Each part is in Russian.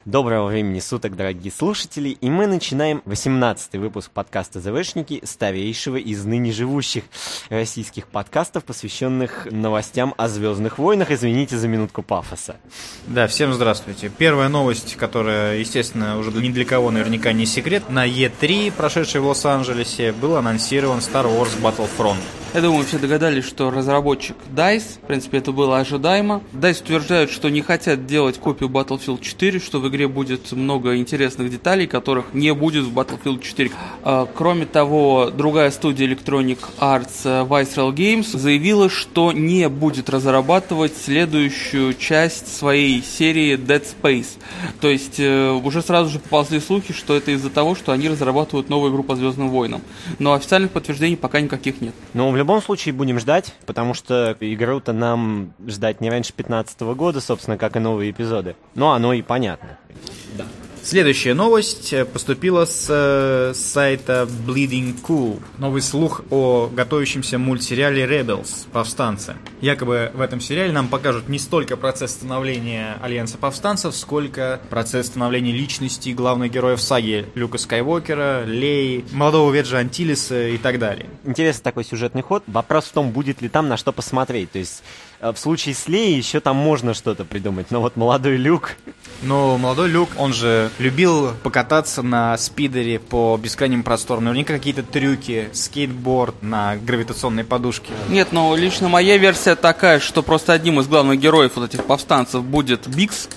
Доброго времени суток, дорогие слушатели, и мы начинаем 18-й выпуск подкаста «ЗВшники», старейшего из ныне живущих российских подкастов, посвященных новостям о «Звездных войнах». Извините за минутку пафоса. Да, всем здравствуйте. Первая новость, которая, естественно, уже ни для кого наверняка не секрет. На E3, прошедшей в Лос-Анджелесе, был анонсирован Star Wars Battlefront. Я думаю, все догадались, что разработчик DICE, в принципе, это было ожидаемо. DICE утверждают, что не хотят делать копию Battlefield 4, что в игре будет много интересных деталей, которых не будет в Battlefield 4. Кроме того, другая студия Electronic Arts, Visceral Games, заявила, что не будет разрабатывать следующую часть своей серии Dead Space. То есть уже сразу же поползли слухи, что это из-за того, что они разрабатывают новую игру по Звездным войнам. Но официальных подтверждений пока никаких нет. Но в любом случае будем ждать, потому что игру-то нам ждать не раньше 2015 года, собственно, как и новые эпизоды. Но оно и понятно. Да. Следующая новость поступила с сайта Bleeding Cool. Новый слух о готовящемся мультсериале Rebels, Повстанцы. Якобы в этом сериале нам покажут не столько процесс становления Альянса Повстанцев, сколько процесс становления личности главных героев саги Люка Скайуокера, Леи, молодого Веджа Антилиса и так далее. Интересный такой сюжетный ход. Вопрос в том, будет ли там на что посмотреть. То есть в случае с Леей еще там можно что-то придумать, но вот молодой Люк... Но молодой Люк, он же любил покататься на спидере по бескрайним просторам. Наверняка какие-то трюки, скейтборд на гравитационной подушке. Нет, но лично моя версия такая, что просто одним из главных героев вот этих повстанцев будет Бикс.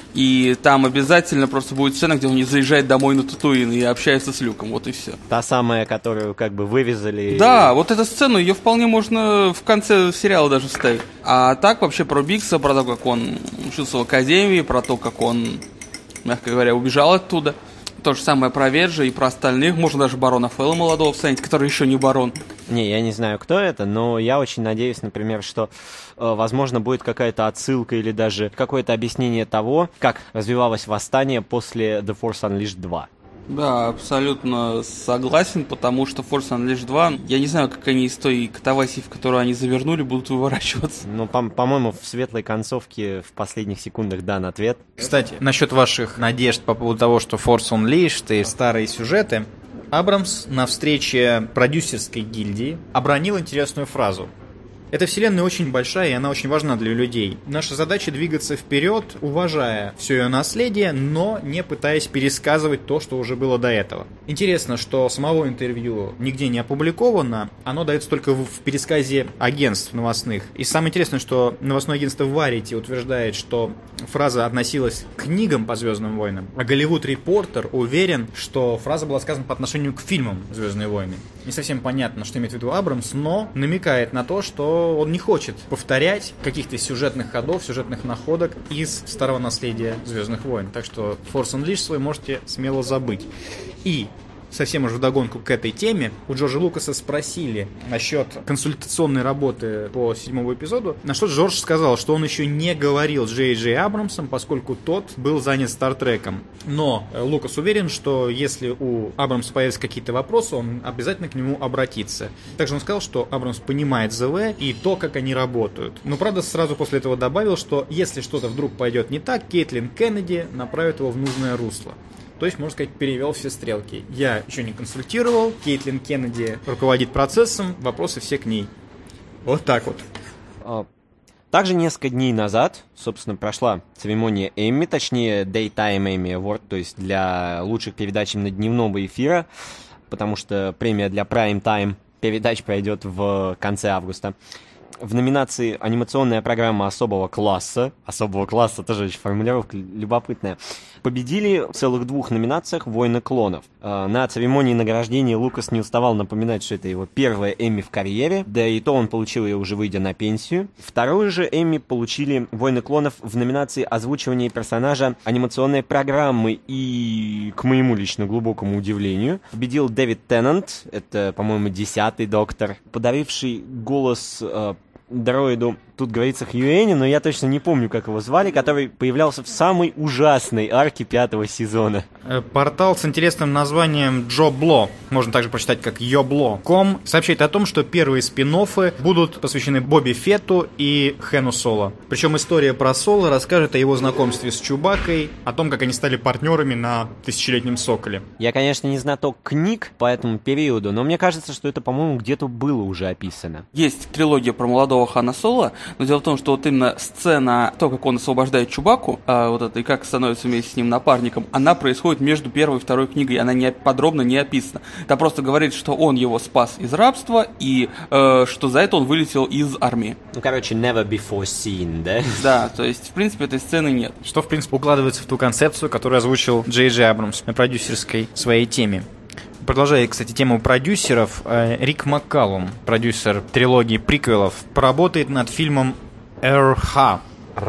И там обязательно просто будет сцена, где он не заезжает домой на Татуин и общается с Люком, вот и все. Та самая, которую как бы вырезали. Да, вот эту сцену, ее вполне можно в конце сериала даже вставить. А так вообще про Бикса, про то, как он учился в академии, про то, как он, мягко говоря, убежал оттуда. То же самое про Веджа и про остальных. Можно даже барона Фэлла молодого вставить, который еще не барон. Не, я не знаю, кто это, но я очень надеюсь, например, что, возможно, будет какая-то отсылка или даже какое-то объяснение того, как развивалось восстание после The Force Unleashed 2. Да, абсолютно согласен, потому что Force Unleashed 2, я не знаю, как они из той катавасии, в которую они завернули, будут выворачиваться. Ну, по-моему, в светлой концовке в последних секундах дан ответ. Кстати, насчет ваших надежд по поводу того, что Force Unleashed и старые сюжеты, Абрамс на встрече продюсерской гильдии обронил интересную фразу. Эта вселенная очень большая, и она очень важна для людей. Наша задача двигаться вперед, уважая все ее наследие, но не пытаясь пересказывать то, что уже было до этого. Интересно, что самого интервью нигде не опубликовано, оно дается только в пересказе агентств новостных. И самое интересное, что новостное агентство Variety утверждает, что фраза относилась к книгам по Звездным войнам, а Голливуд Репортер уверен, что фраза была сказана по отношению к фильмам «Звездные войны». Не совсем понятно, что имеет в виду Абрамс, но намекает на то, что он не хочет повторять каких-то сюжетных ходов, сюжетных находок из старого наследия Звездных войн. Так что Force Unleashed свой можете смело забыть. И совсем уже вдогонку к этой теме, у Джорджа Лукаса спросили насчет консультационной работы по 7-му эпизоду, на что Джордж сказал, что он еще не говорил с Джей Джей Абрамсом, поскольку тот был занят Стартреком. Но Лукас уверен, что если у Абрамса появятся какие-то вопросы, он обязательно к нему обратится. Также он сказал, что Абрамс понимает ЗВ и то, как они работают. Но, правда, сразу после этого добавил, что если что-то вдруг пойдет не так, Кейтлин Кеннеди направит его в нужное русло. То есть, можно сказать, перевел все стрелки. Я еще не консультировал, Кейтлин Кеннеди руководит процессом, вопросы все к ней. Вот так вот. Также несколько дней назад, собственно, прошла церемония Эмми, точнее, Daytime Emmy Award, то есть для лучших передач именно дневного эфира, потому что премия для Prime Time передач пройдет в конце августа. В номинации «Анимационная программа особого класса», тоже очень формулировка любопытная, победили в целых 2 номинациях «Войны клонов». На церемонии награждения Лукас не уставал напоминать, что это его первая Эмми в карьере, да и то он получил ее уже выйдя на пенсию. Вторую же Эмми получили «Войны клонов» в номинации «Озвучивание персонажа анимационной программы», и, к моему лично глубокому удивлению, победил Дэвид Теннант, это, по-моему, 10-й доктор, подаривший голос дроиду тут говорится Хьюэне, но я точно не помню, как его звали, который появлялся в самой ужасной арке 5-го сезона. Портал с интересным названием Джобло, можно также прочитать как Йобло.ком, сообщает о том, что первые спин-оффы будут посвящены Боби Фетту и Хэну Соло. Причем история про Соло расскажет о его знакомстве с Чубакой, о том, как они стали партнерами на Тысячелетнем Соколе. Я, конечно, не знаток книг по этому периоду, но мне кажется, что это, по-моему, где-то было уже описано. Есть трилогия про молодого Хана Соло, но дело в том, что вот именно сцена, то, как он освобождает Чубаку, вот это, и как становится вместе с ним напарником, она происходит между первой и второй книгой, она подробно не описана. Там просто говорит, что он его спас из рабства, и что за это он вылетел из армии. Ну, короче, never before seen, да? Да, то есть, в принципе, этой сцены нет. Что, в принципе, укладывается в ту концепцию, которую озвучил Джей Джей Абрамс на продюсерской своей теме. Продолжая, кстати, тему продюсеров, Рик Маккалум, продюсер трилогии приквелов, поработает над фильмом «РХ».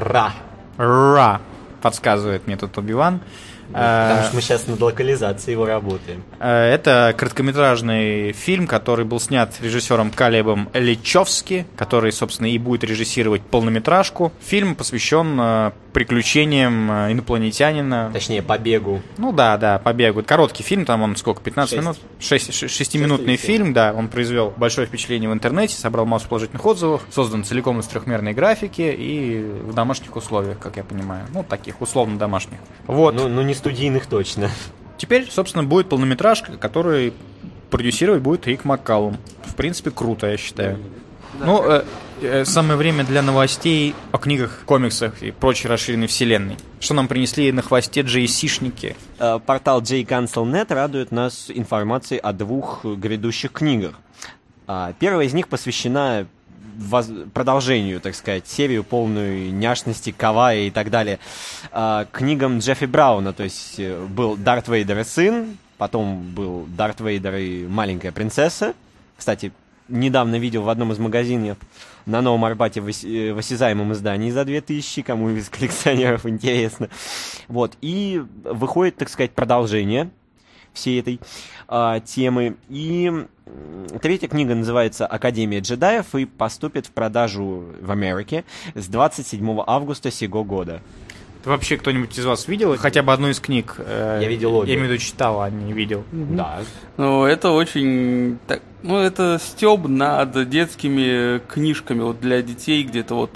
«Ра», подсказывает мне тут Оби-Ван. Потому что мы сейчас над локализацией его работаем. Это короткометражный фильм, который был снят режиссером Калебом Личовски, который, собственно, и будет режиссировать полнометражку. Фильм посвящен приключениям инопланетянина. Точнее, побегу. Ну да, побегу. Короткий фильм, там он сколько, 15 минут? 6-минутный фильм, да. Он произвел большое впечатление в интернете, собрал массу положительных отзывов, создан целиком из трехмерной графики и в домашних условиях, как я понимаю. Ну, таких, условно домашних. Вот. Ну, не студийных точно. Теперь, собственно, будет полнометражка, которую продюсировать будет Рик Маккалум. В принципе, круто, я считаю. Да. Ну, самое время для новостей о книгах, комиксах и прочей расширенной вселенной. Что нам принесли на хвосте JC-шники? Портал JCancel.net радует нас информацией о 2 грядущих книгах. Первая из них посвящена продолжению, так сказать, серию полную няшности, кавая и так далее, книгам Джеффри Брауна. То есть был Дарт Вейдер и сын, потом был Дарт Вейдер и маленькая принцесса. Кстати, недавно видел в одном из магазинов на Новом Арбате в осязаемом издании за 2000, кому из коллекционеров интересно. Вот, и выходит, так сказать, продолжение всей этой темы. И третья книга называется «Академия джедаев» и поступит в продажу в Америке с 27 августа сего года. Вообще кто-нибудь из вас видел хотя бы одну из книг? Я видел обе. Я имею в виду, читал, а не видел. Да. Ну, это очень... это стёб над детскими книжками вот для детей где-то вот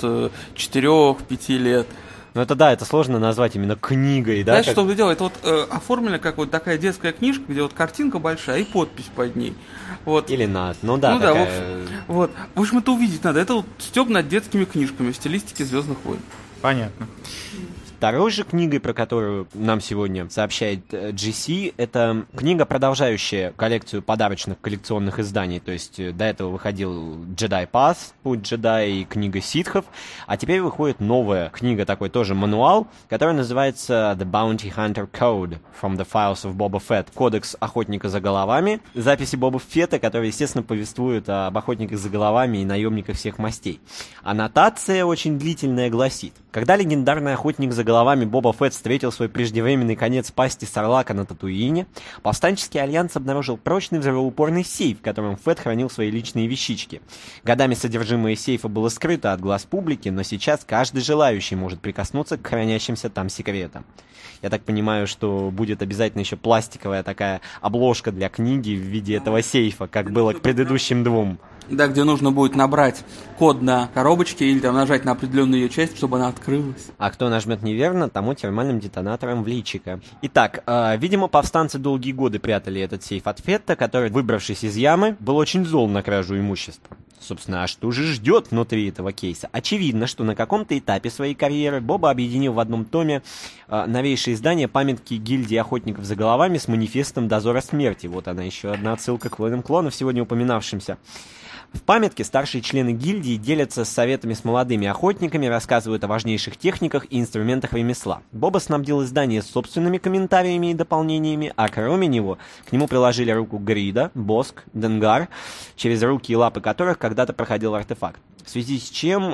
4-5 лет. Ну это да, это сложно назвать именно книгой, да? Знаешь, что вы делаете? Это вот оформлена как вот такая детская книжка, где вот картинка большая и подпись под ней. Вот. Или над, ну да, такая... да, вот. В общем, это увидеть надо. Это вот стёб над детскими книжками в стилистике «Звездных войн». Понятно. Второй же книгой, про которую нам сегодня сообщает GC, это книга, продолжающая коллекцию подарочных коллекционных изданий. То есть до этого выходил Jedi Path, Путь джедая и книга ситхов, а теперь выходит новая книга, такой тоже мануал, которая называется The Bounty Hunter Code from the Files of Boba Fett. Кодекс охотника за головами. Записи Боба Фетта, которые, естественно, повествуют об охотниках за головами и наемниках всех мастей. Аннотация очень длительная гласит: когда легендарный охотник за головами Боба Фетт встретил свой преждевременный конец пасти Сарлака на Татуине, повстанческий альянс обнаружил прочный взрывоупорный сейф, в котором Фетт хранил свои личные вещички. Годами содержимое сейфа было скрыто от глаз публики, но сейчас каждый желающий может прикоснуться к хранящимся там секретам. Я так понимаю, что будет обязательно еще пластиковая такая обложка для книги в виде этого сейфа, как было к предыдущим 2. Да, где нужно будет набрать код на коробочке или там нажать на определенную ее часть, чтобы она открылась. А кто нажмет неверно, тому термальным детонатором в личико. Итак, видимо, повстанцы долгие годы прятали этот сейф от Фетта, который, выбравшись из ямы, был очень зол на кражу имущества. Собственно, а что же ждет внутри этого кейса? Очевидно, что на каком-то этапе своей карьеры Боба объединил в одном томе новейшее издание памятки гильдии охотников за головами с манифестом Дозора Смерти. Вот она, еще одна отсылка к «Войнам клонов», сегодня упоминавшимся. В памятке старшие члены гильдии делятся советами с молодыми охотниками, рассказывают о важнейших техниках и инструментах ремесла. Боба снабдил издание собственными комментариями и дополнениями, а кроме него к нему приложили руку Грида, Боск, Денгар, через руки и лапы которых когда-то проходил артефакт. В связи с чем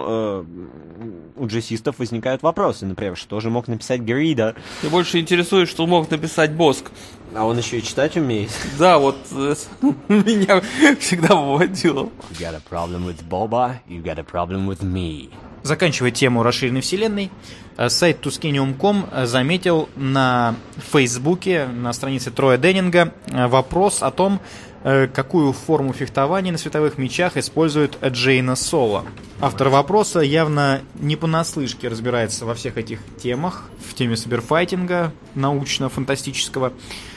у джессистов возникают вопросы, например, что же мог написать Грида? Меня больше интересует, что мог написать Боск. А он еще и читать умеет. Да, вот меня всегда выводило. You got a problem with Boba, you got a problem with me. Заканчивая тему расширенной вселенной, сайт Tuskenium.com заметил на Фейсбуке, на странице Троя Деннинга, вопрос о том, какую форму фехтования на световых мечах использует Джейна Соло. Автор вопроса явно не понаслышке разбирается во всех этих темах, в теме саберфайтинга научно-фантастического,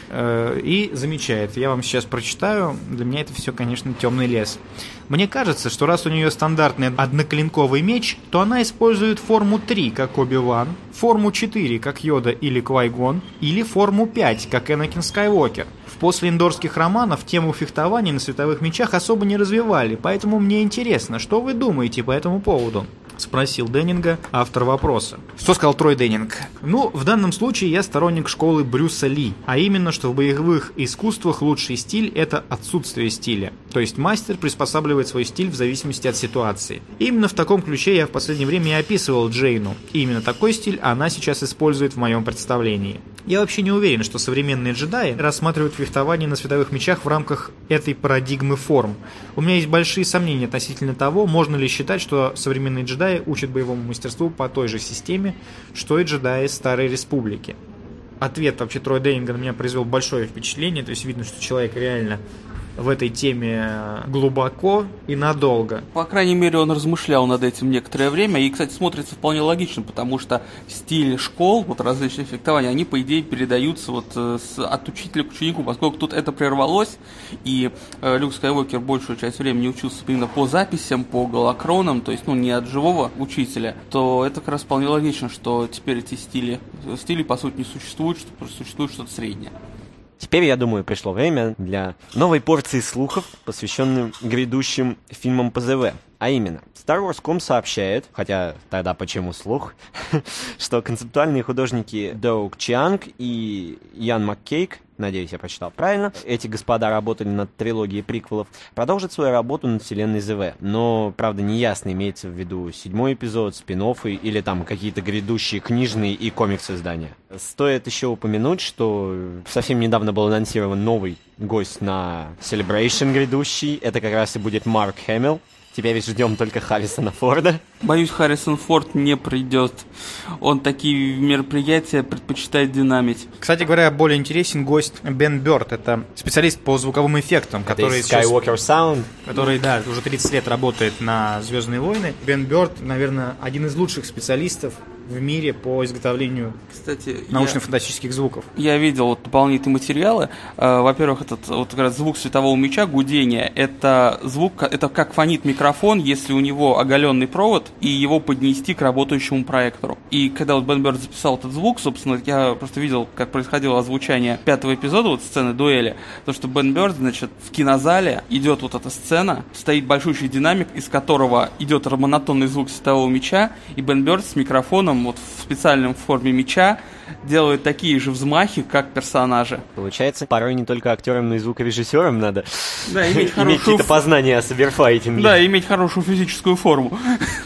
и замечает. Я вам сейчас прочитаю. Для меня это все, конечно, темный лес. Мне кажется, что раз у нее стандартный одноклинковый меч, то она использует форму 3, как Оби-Ван, форму 4, как Йода или Квай-Гон, или форму 5, как Энакин Скайуокер. В послеиндорских романах тему фехтования на световых мечах особо не развивали, поэтому мне интересно, что вы думаете по этому поводу? Спросил Деннинга автор вопроса. Что сказал Трой Деннинг? Ну, в данном случае я сторонник школы Брюса Ли, а именно, что в боевых искусствах лучший стиль – это отсутствие стиля. То есть мастер приспосабливает свой стиль в зависимости от ситуации. Именно в таком ключе я в последнее время и описывал Джейну. И именно такой стиль она сейчас использует в моем представлении. Я вообще не уверен, что современные джедаи рассматривают фехтование на световых мечах в рамках этой парадигмы форм. У меня есть большие сомнения относительно того, можно ли считать, что современные джедаи учат боевому мастерству по той же системе, что и джедаи Старой Республики. Ответ вообще Троя Деннинга на меня произвел большое впечатление, то есть видно, что человек реально в этой теме глубоко и надолго. По крайней мере, он размышлял над этим некоторое время, и, кстати, смотрится вполне логично, потому что стиль школ, вот различные фехтования, они, по идее, передаются вот от учителя к ученику, поскольку тут это прервалось, и Люк Скайуокер большую часть времени учился именно по записям, по голокронам, то есть, не от живого учителя, то это как раз вполне логично, что теперь эти стили, по сути, не существуют, что существует что-то среднее. Теперь, я думаю, пришло время для новой порции слухов, посвященным грядущим фильмам по ЗВ. А именно, Star Wars.com сообщает, хотя тогда почему слух, что концептуальные художники Доуг Чианг и Ян Маккейк, надеюсь, я прочитал правильно, эти господа работали над трилогией приквелов, продолжат свою работу над вселенной ЗВ. Но, правда, неясно, имеется в виду 7-й эпизод, спин-оффы или там какие-то грядущие книжные и комикс-издания. Стоит еще упомянуть, что совсем недавно был анонсирован новый гость на Celebration грядущий. Это как раз и будет Марк Хэмилл. Теперь ждем только Харрисона Форда. Боюсь, Харрисон Форд не придет. Он такие мероприятия предпочитает динамить. Кстати говоря, более интересен гость Бен Бёрд. Это специалист по звуковым эффектам, который Skywalker Sound. Который, да, уже 30 лет работает на «Звездные войны». Бен Бёрд, наверное, один из лучших специалистов в мире по изготовлению, кстати, научно-фантастических звуков. Я видел дополнительные материалы. Во-первых, этот как раз звук светового меча, гудение, это звук, это как фонит микрофон, если у него оголенный провод, и его поднести к работающему проектору. И когда Бен Бёрд записал этот звук, собственно, я просто видел, как происходило озвучание 5-го эпизода, сцены дуэли, то, что Бен Бёрд, в кинозале идет эта сцена, стоит большущий динамик, из которого идет монотонный звук светового меча, и Бен Бёрд с микрофоном в специальном форме меча делают такие же взмахи, как персонажи. Получается, порой не только актерам, но и звукорежиссерам надо иметь какие-то познания о саберфайтинге. Да, иметь хорошую физическую форму.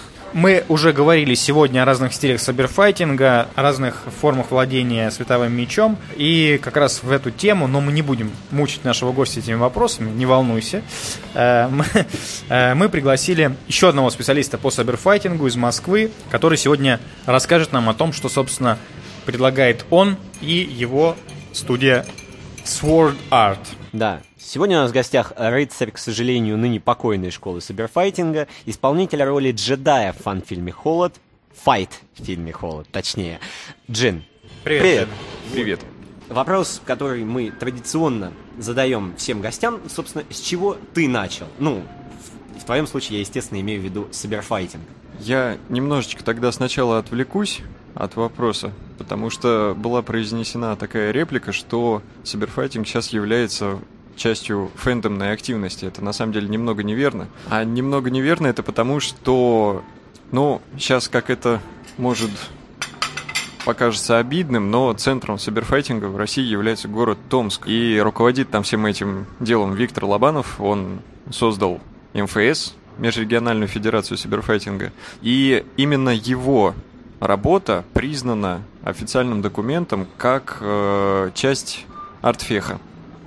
Мы уже говорили сегодня о разных стилях саберфайтинга, о разных формах владения световым мечом. И как раз в эту тему, но мы не будем мучить нашего гостя этими вопросами, не волнуйся. Мы пригласили еще одного специалиста по саберфайтингу из Москвы, который сегодня расскажет нам о том, что, собственно, предлагает он и его студия Sword Art. Да. Сегодня у нас в гостях рыцарь, к сожалению, ныне покойной школы саберфайтинга, исполнитель роли джедая в фан-фильме «Холод», файт в фильме «Холод», точнее, Джин. Привет. Привет. Вопрос, который мы традиционно задаем всем гостям, собственно, с чего ты начал? В твоем случае я, естественно, имею в виду саберфайтинг. Я немножечко тогда сначала отвлекусь от вопроса, потому что была произнесена такая реплика, что саберфайтинг сейчас является частью фэндомной активности. Это на самом деле немного неверно. А немного неверно это потому, что, сейчас как это может покажется обидным, но центром саберфайтинга в России является город Томск. И руководит там всем этим делом Виктор Лобанов. Он создал МФС, Межрегиональную федерацию саберфайтинга. И именно его работа признана официальным документом как часть артфеха.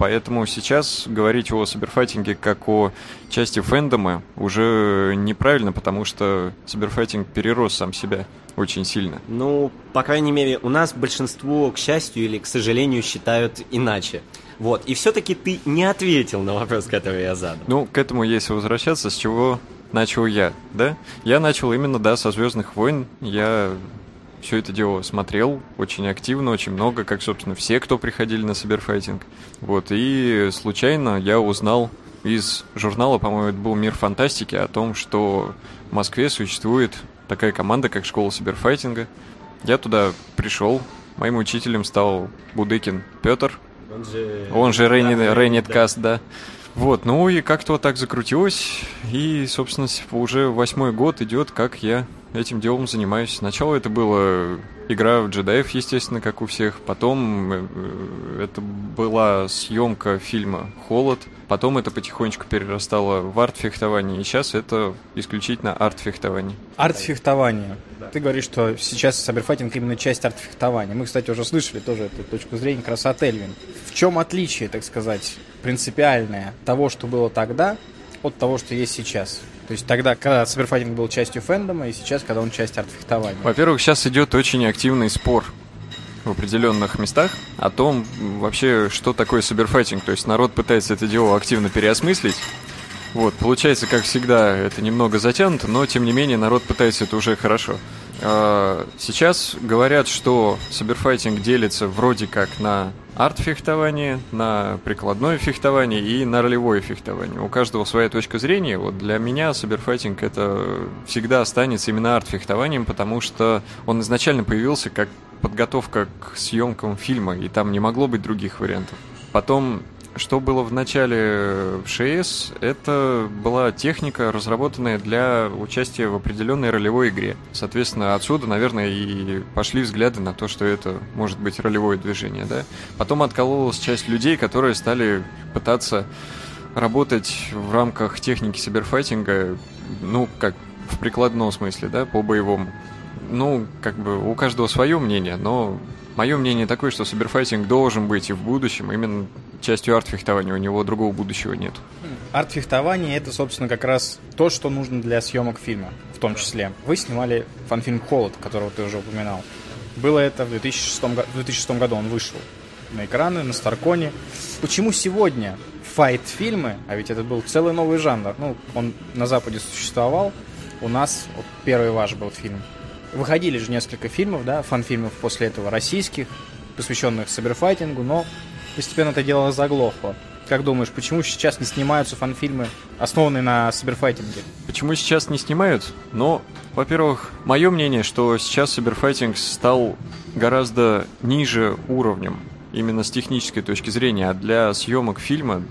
Поэтому сейчас говорить о саберфайтинге как о части фэндома уже неправильно, потому что саберфайтинг перерос сам себя очень сильно. Ну, по крайней мере, у нас большинство, к счастью или к сожалению, считают иначе. Вот, и все-таки ты не ответил на вопрос, который я задал. Ну, к этому если возвращаться, с чего начал я, да? Я начал именно, да, со «Звездных войн». Я все это дело смотрел очень активно, очень много, как, собственно, все, кто приходили на саберфайтинг. Вот, и случайно я узнал из журнала, по-моему, это был «Мир фантастики», о том, что в Москве существует такая команда, как «Школа саберфайтинга». Я туда пришел, моим учителем стал Будыкин Петр, он же Рейниткаст, да. Вот, ну и как-то вот так закрутилось, и, собственно, уже 8-й год идет, как я этим делом занимаюсь. Сначала это была игра в джедаев, естественно, как у всех, потом это была съемка фильма «Холод», потом это потихонечку перерастало в арт-фехтование, и сейчас это исключительно арт-фехтование. Арт-фехтование. Ты говоришь, что сейчас саберфайтинг именно часть арт-фехтования. Мы, кстати, уже слышали тоже эту точку зрения как раз от Эльвин. В чем отличие, так сказать, принципиальное того, что было тогда, от того, что есть сейчас? То есть тогда, когда саберфайтинг был частью фэндома, и сейчас, когда он часть арт-фехтования. Во-первых, сейчас идет очень активный спор в определенных местах о том, вообще, что такое саберфайтинг. То есть народ пытается это дело активно переосмыслить. Вот, получается, как всегда, это немного затянуто, но, тем не менее, народ пытается это уже хорошо. Сейчас говорят, что саберфайтинг делится вроде как на арт-фехтование, на прикладное фехтование и на ролевое фехтование. У каждого своя точка зрения. Вот для меня саберфайтинг это всегда останется именно арт-фехтованием, потому что он изначально появился как подготовка к съемкам фильма, и там не могло быть других вариантов. Потом, что было в начале в ШС, это была техника, разработанная для участия в определенной ролевой игре. Соответственно, отсюда, наверное, и пошли взгляды на то, что это может быть ролевое движение, да. Потом откололась часть людей, которые стали пытаться работать в рамках техники саберфайтинга, ну, как в прикладном смысле, да, по-боевому. Ну, как бы у каждого свое мнение, но мое мнение такое, что саберфайтинг должен быть и в будущем именно частью арт-фехтования, у него другого будущего нет. Арт-фехтование — это, собственно, как раз то, что нужно для съемок фильма, в том числе. Вы снимали фан-фильм «Холод», которого ты уже упоминал. Было это в 2006 году, он вышел на экраны, на Старконе. Почему сегодня файт-фильмы, а ведь это был целый новый жанр, ну, он на Западе существовал, у нас вот первый ваш был фильм. Выходили же несколько фильмов, да, фан-фильмов после этого российских, посвященных саберфайтингу, но постепенно это дело заглохло. Как думаешь, почему сейчас не снимаются фан-фильмы, основанные на саберфайтинге? Почему сейчас не снимают? Ну, во-первых, мое мнение, что сейчас саберфайтинг стал гораздо ниже уровнем, именно с технической точки зрения, а для съемок фильма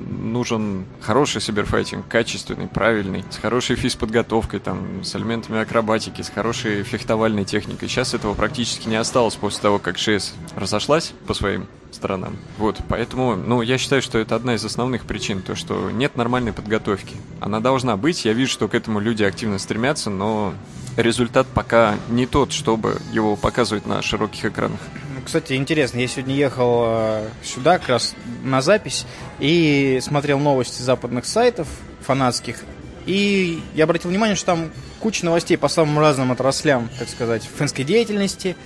нужен хороший саберфайтинг, качественный, правильный, с хорошей физподготовкой, там, с элементами акробатики, с хорошей фехтовальной техникой. Сейчас этого практически не осталось после того, как ШС разошлась по своим сторонам. Вот, поэтому, ну, я считаю, что это одна из основных причин, то, что нет нормальной подготовки. Она должна быть, я вижу, что к этому люди активно стремятся, но результат пока не тот, чтобы его показывать на широких экранах. Кстати, интересно, я сегодня ехал сюда как раз на запись и смотрел новости западных сайтов фанатских, и я обратил внимание, что там куча новостей по самым разным отраслям, так сказать, фэнской деятельности,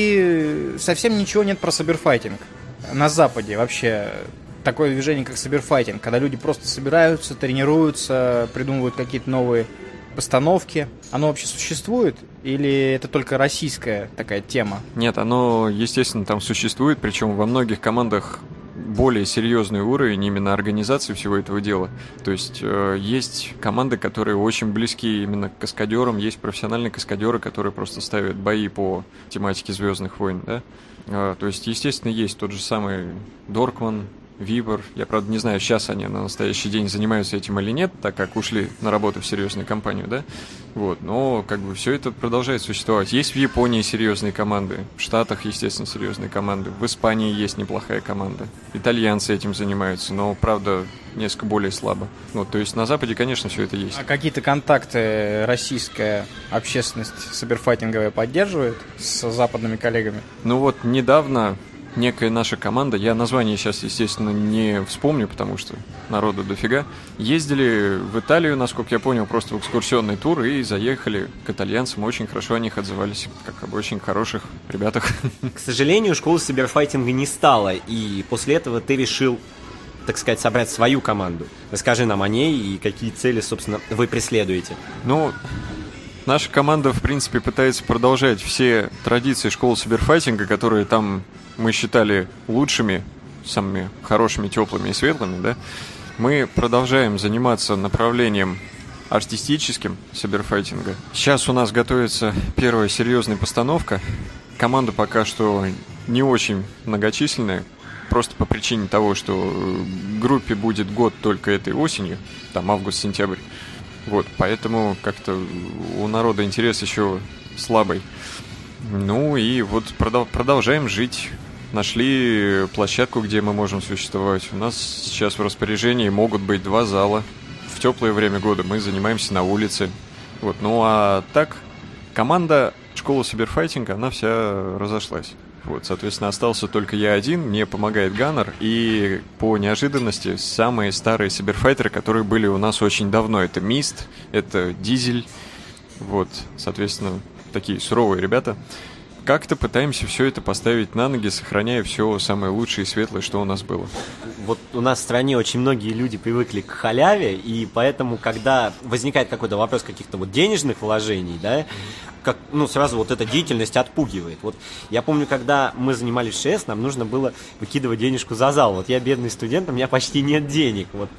и совсем ничего нет про саберфайтинг. На Западе вообще такое движение, как саберфайтинг, когда люди просто собираются, тренируются, придумывают какие-то новые постановки, оно вообще существует? Или это только российская такая тема? Нет, оно, естественно, там существует, причем во многих командах более серьезный уровень именно организации всего этого дела. То есть есть команды, которые очень близки именно к каскадерам, есть профессиональные каскадеры, которые просто ставят бои по тематике «Звездных войн», да? То есть, естественно, есть тот же самый Доркман, Вибор. Я, правда, не знаю, сейчас они на настоящий день занимаются этим или нет, так как ушли на работу в серьезную компанию, да? Вот, но как бы все это продолжает существовать. Есть в Японии серьезные команды, в Штатах, естественно, серьезные команды, в Испании есть неплохая команда. Итальянцы этим занимаются, но, правда, несколько более слабо. Вот, то есть на Западе, конечно, все это есть. А какие-то контакты российская общественность саберфайтинговая поддерживает с западными коллегами? Ну вот недавно некая наша команда, я название сейчас, естественно, не вспомню, потому что народу дофига, ездили в Италию, насколько я понял, просто в экскурсионный тур и заехали к итальянцам, очень хорошо о них отзывались, как об очень хороших ребятах. К сожалению, школы саберфайтинга не стало, и после этого ты решил, так сказать, собрать свою команду. Расскажи нам о ней и какие цели, собственно, вы преследуете. Ну, наша команда, в принципе, пытается продолжать все традиции школы саберфайтинга, которые там мы считали лучшими, самыми хорошими, теплыми и светлыми, да. Мы продолжаем заниматься направлением артистическим саберфайтинга. Сейчас у нас готовится первая серьезная постановка. Команда пока что не очень многочисленная, просто по причине того, что группе будет год только этой осенью, там август-сентябрь. Вот, поэтому как-то у народа интерес еще слабый. Ну и вот продолжаем жить. Нашли площадку, где мы можем существовать. У нас сейчас в распоряжении могут быть 2 зала. В теплое время года мы занимаемся на улице. Вот, ну а так, команда школы саберфайтинга, она вся разошлась. Вот, соответственно, остался только я один, мне помогает Ганнер, и по неожиданности самые старые саберфайтеры, которые были у нас очень давно. Это Мист, это Дизель, вот, соответственно, такие суровые ребята. Как-то пытаемся все это поставить на ноги, сохраняя все самое лучшее и светлое, что у нас было. Вот у нас в стране очень многие люди привыкли к халяве, и поэтому, когда возникает какой-то вопрос каких-то вот денежных вложений, да, как, ну, сразу вот эта деятельность отпугивает. Вот я помню, когда мы занимались ШС, нам нужно было выкидывать денежку за зал. Вот я бедный студент, у меня почти нет денег. Вот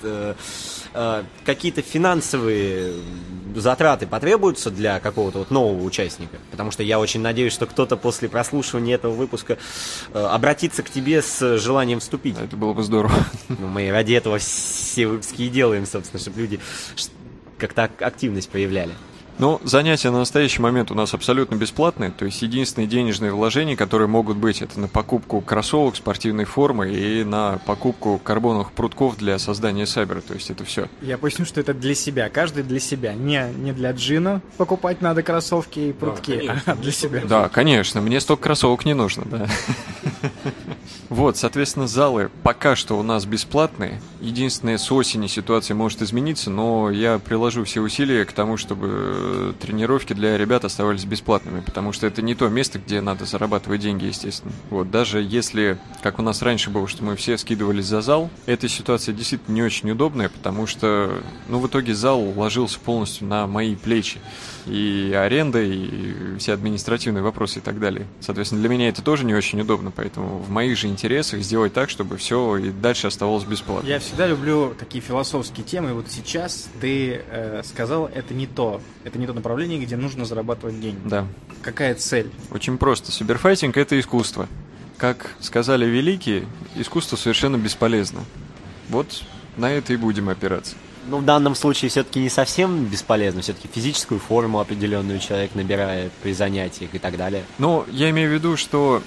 какие-то финансовые затраты потребуются для какого-то вот нового участника? Потому что я очень надеюсь, что кто-то после прослушивания этого выпуска обратится к тебе с желанием вступить. Это было бы здорово. Ну, мы ради этого все выпуски и делаем, собственно, чтобы люди как-то активность проявляли. Но занятия на настоящий момент у нас абсолютно бесплатные, то есть единственные денежные вложения, которые могут быть, это на покупку кроссовок, спортивной формы и на покупку карбоновых прутков для создания сайбера, то есть это все. Я поясню, что это для себя, каждый для себя, не для Джина покупать надо кроссовки и прутки, а для себя. Да, конечно, мне столько кроссовок не нужно, да. Вот, соответственно, залы пока что у нас бесплатные. Единственное, с осени ситуация может измениться, но я приложу все усилия к тому, чтобы тренировки для ребят оставались бесплатными, потому что это не то место, где надо зарабатывать деньги, естественно. Вот, даже если, как у нас раньше было, что мы все скидывались за зал, эта ситуация действительно не очень удобная, потому что, ну, в итоге зал ложился полностью на мои плечи. И аренда, и все административные вопросы и так далее. Соответственно, для меня это тоже не очень удобно, поэтому в моих же интересах сделать так, чтобы все и дальше оставалось бесплатно. Я всегда люблю такие философские темы, и вот сейчас ты сказал, это не то направление, где нужно зарабатывать деньги. Да. Какая цель? Очень просто. Саберфайтинг — это искусство. Как сказали великие, искусство совершенно бесполезно. Вот на это и будем опираться. Ну, в данном случае все-таки не совсем бесполезно, все-таки физическую форму определенную человек набирает при занятиях и так далее. Ну, я имею в виду, что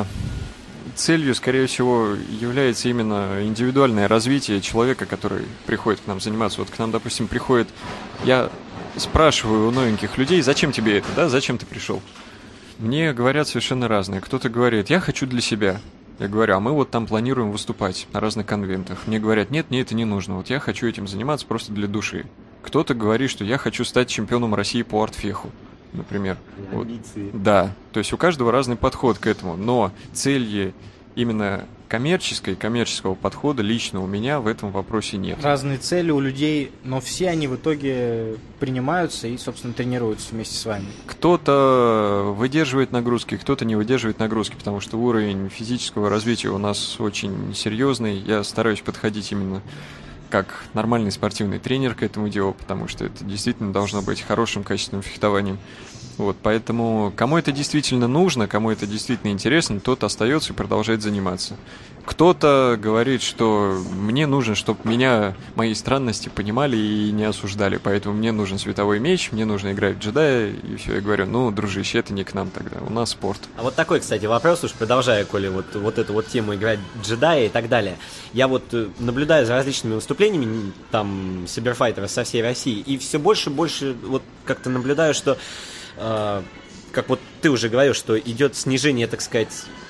целью, скорее всего, является именно индивидуальное развитие человека, который приходит к нам заниматься. Вот к нам, допустим, приходит... Я спрашиваю у новеньких людей, зачем тебе это, да, зачем ты пришел? Мне говорят совершенно разные. Кто-то говорит, я хочу для себя. Я говорю, а мы вот там планируем выступать на разных конвентах. Мне говорят, нет, мне это не нужно, вот я хочу этим заниматься просто для души. Кто-то говорит, что я хочу стать чемпионом России по артфеху, например. Вот. Да, то есть у каждого разный подход к этому, но цель именно коммерческого подхода лично у меня в этом вопросе нет. Разные цели у людей, но все они в итоге принимаются и, собственно, тренируются вместе с вами. Кто-то выдерживает нагрузки, кто-то не выдерживает нагрузки, потому что уровень физического развития у нас очень серьезный. Я стараюсь подходить именно как нормальный спортивный тренер к этому делу, потому что это действительно должно быть хорошим, качественным фехтованием. Вот, поэтому кому это действительно нужно, кому это действительно интересно, тот остается и продолжает заниматься. Кто-то говорит, что мне нужно, чтобы мои странности понимали и не осуждали, поэтому мне нужен световой меч, мне нужно играть в джедая, и все. Я говорю, ну, дружище, это не к нам тогда, у нас спорт. А вот такой, кстати, вопрос, уж продолжая, Коля, вот эту вот тему играть в джедая и так далее. Я вот наблюдаю за различными выступлениями, там, саберфайтеров со всей России, и все больше и больше вот как-то наблюдаю, что... как вот ты уже говорил, что идет снижение, так сказать,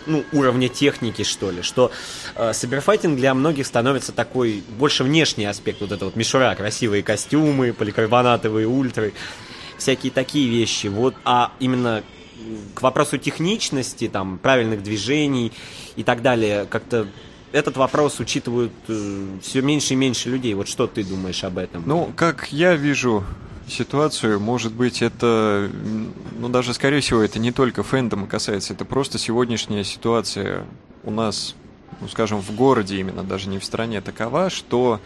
уровня техники, что ли, что саберфайтинг для многих становится такой больше внешний аспект, вот это вот мишура, красивые костюмы, поликарбонатовые ультры, всякие такие вещи, вот, а именно к вопросу техничности, там, правильных движений и так далее, как-то этот вопрос учитывают все меньше и меньше людей. Вот что ты думаешь об этом? Ну, как я вижу ситуацию, может быть, это, даже, скорее всего, это не только фэндома касается, это просто сегодняшняя ситуация у нас, скажем, в городе именно, даже не в стране, такова, что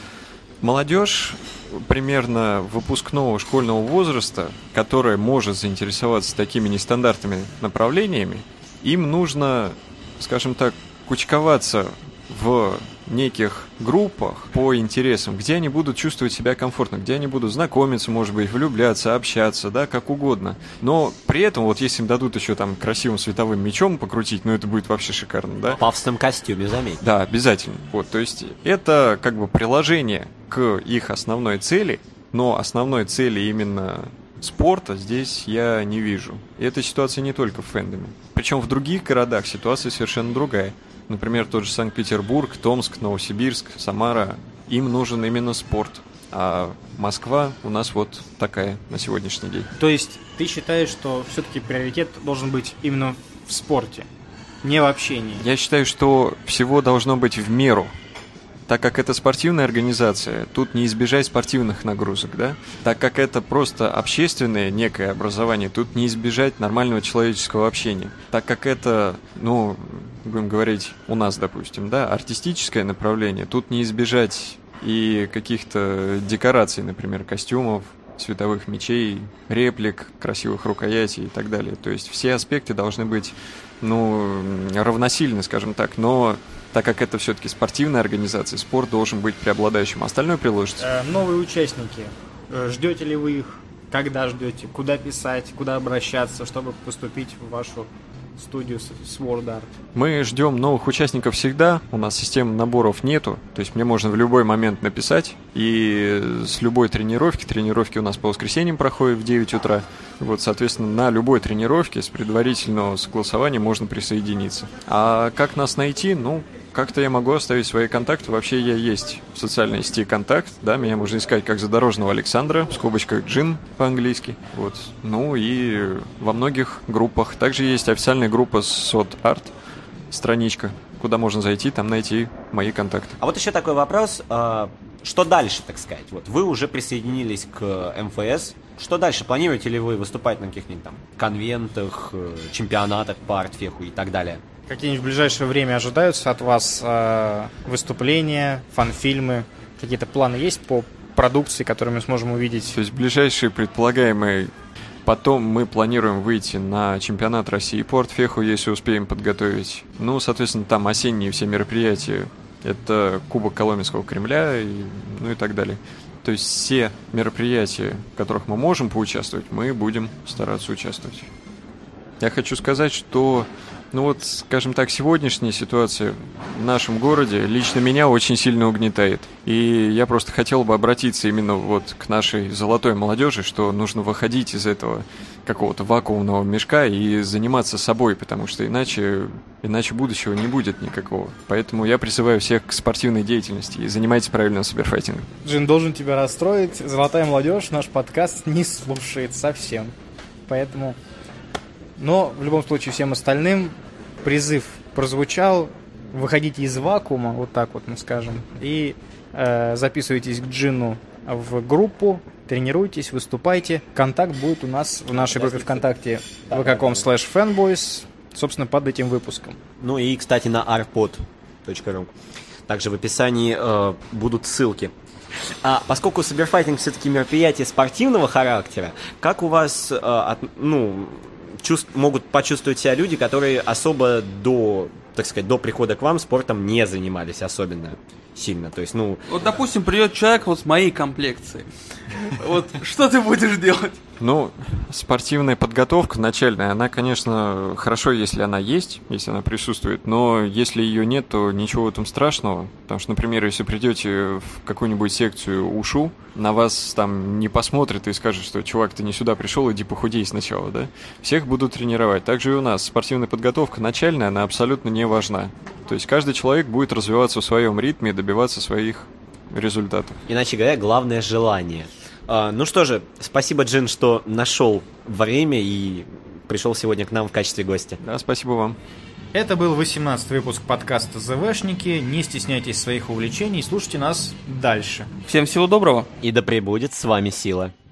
молодежь примерно выпускного школьного возраста, которая может заинтересоваться такими нестандартными направлениями, им нужно, скажем так, кучковаться в неких группах по интересам, где они будут чувствовать себя комфортно, где они будут знакомиться, может быть, влюбляться, общаться, да, как угодно. Но при этом, вот если им дадут еще там красивым световым мечом покрутить, это будет вообще шикарно, да? В пафосном костюме, заметь. Да, обязательно. Вот, то есть это как бы приложение к их основной цели, но основной цели именно спорта здесь я не вижу. И эта ситуация не только в фэндоме. Причем в других городах ситуация совершенно другая. Например, тот же Санкт-Петербург, Томск, Новосибирск, Самара. Им нужен именно спорт. А Москва у нас вот такая на сегодняшний день. То есть ты считаешь, что все-таки приоритет должен быть именно в спорте, не в общении? Я считаю, что всего должно быть в меру. Так как это спортивная организация, тут не избежать спортивных нагрузок, да? Так как это просто общественное некое образование, тут не избежать нормального человеческого общения. Так как это, будем говорить, у нас, допустим, да, артистическое направление, тут не избежать и каких-то декораций, например, костюмов, световых мечей, реплик, красивых рукоятей и так далее. То есть все аспекты должны быть, равносильны, скажем так, но так как это все-таки спортивная организация, спорт должен быть преобладающим, остальное приложится. Новые участники, ждете ли вы их? Когда ждете? Куда писать? Куда обращаться, чтобы поступить в вашу студию Sword Art? Мы ждем новых участников всегда, у нас системы наборов нету, то есть мне можно в любой момент написать, и с любой тренировки у нас по воскресеньям проходят в 9 утра, вот, соответственно, на любой тренировке с предварительного согласования можно присоединиться. А как нас найти? Как-то я могу оставить свои контакты. Вообще я есть в социальной сети «Контакт». Да, меня можно искать как Задорожного Александра, в скобочках Джин по-английски. Вот. И во многих группах. Также есть официальная группа Sword Art, страничка, куда можно зайти, там найти мои контакты. А вот еще такой вопрос. Что дальше, так сказать? Вот вы уже присоединились к МФС. Что дальше? Планируете ли вы выступать на каких-нибудь там конвентах, чемпионатах по артфеху и так далее? Какие-нибудь в ближайшее время ожидаются от вас выступления, фан-фильмы? Какие-то планы есть по продукции, которую мы сможем увидеть? То есть ближайшие предполагаемые... Потом мы планируем выйти на чемпионат России по артфеху, если успеем подготовить. Соответственно, там осенние все мероприятия. Это Кубок Коломенского Кремля и так далее. То есть все мероприятия, в которых мы можем поучаствовать, мы будем стараться участвовать. Я хочу сказать, что, скажем так, сегодняшняя ситуация в нашем городе лично меня очень сильно угнетает. И я просто хотел бы обратиться именно к нашей золотой молодежи, что нужно выходить из этого какого-то вакуумного мешка и заниматься собой, потому что иначе будущего не будет никакого. Поэтому я призываю всех к спортивной деятельности и занимайтесь правильным саберфайтингом. Джин, должен тебя расстроить. Золотая молодежь наш подкаст не слушает совсем. Поэтому... Но, в любом случае, всем остальным призыв прозвучал. Выходите из вакуума, вот так вот мы скажем, и записывайтесь к Джину в группу, тренируйтесь, выступайте. Контакт будет у нас в нашей группе ВКонтакте vk.com/fanboys, собственно, под этим выпуском. И, кстати, на arpod.ru. Также в описании будут ссылки. Поскольку саберфайтинг все-таки мероприятие спортивного характера, как у вас могут почувствовать себя люди, которые особо до прихода к вам спортом не занимались особенно сильно? То есть, Вот, допустим, придет человек с моей комплекцией. Вот что ты будешь делать? Ну, спортивная подготовка начальная, она, конечно, хорошо, если она есть, если она присутствует, но если ее нет, то ничего в этом страшного. Потому что, например, если придете в какую-нибудь секцию ушу, на вас там не посмотрят и скажут, что чувак, ты не сюда пришел, иди похудей сначала, да? Всех будут тренировать. Также и у нас спортивная подготовка начальная, она абсолютно не важна. То есть каждый человек будет развиваться в своем ритме и добиваться своих результатов. Иначе говоря, главное желание. Ну что же, спасибо, Джин, что нашел время и пришел сегодня к нам в качестве гостя. Да, спасибо вам. Это был 18-й выпуск подкаста ЗВшники. Не стесняйтесь своих увлечений, слушайте нас дальше. Всем всего доброго. И да пребудет с вами сила.